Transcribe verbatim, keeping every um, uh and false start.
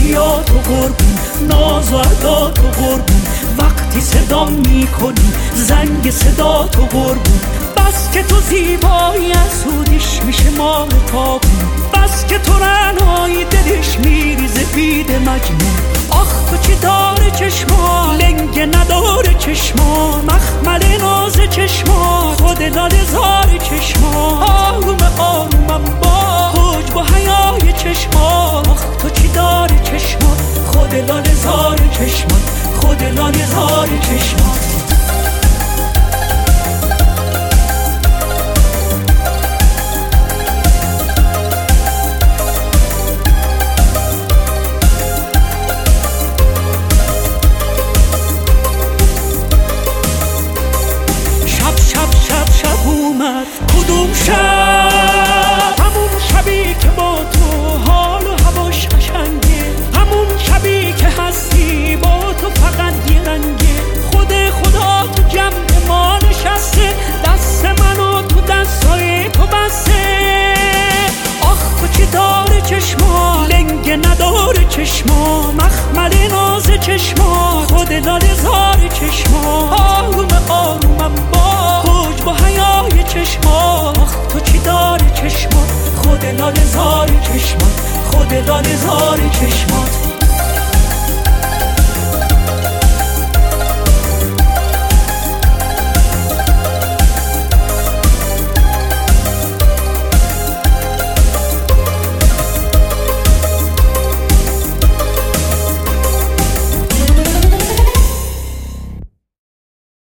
بیا تو قربون، ناز و ادا تو قربون، وقتی صدا میکنی زنگ صدا تو قربون. بس که تو زیبایی اسودش میشه ماه تابون، بس که تو رعنایی دلش میریزه بید مجنون. آخ تو چی داره چشما، لنگه نداره چشما، مخمل ناز چشما، خود لاله زار چشما. آروم آرومم با حجب و حیای چشما. آخ تو چی داره چشما، خود لاله زار چشما، خود لاله زار چشما. کدوم شب؟ همون شبی که با تو حال و هواش قشنگه، همون شبی که هستی با تو فقط یه رنگه. خود خدا تو جمع ما نشسته، دست منو تو دستای تو بسته. آخ تو چی داره چشما، لنگه نداره چشما، مخمل ناز چشما، خود لاله زار چشما. آروم آرومم با حجب و حیای چشما. آخ تو چی داره چشما، خود لاله زار چشما، خود لاله زار چشما.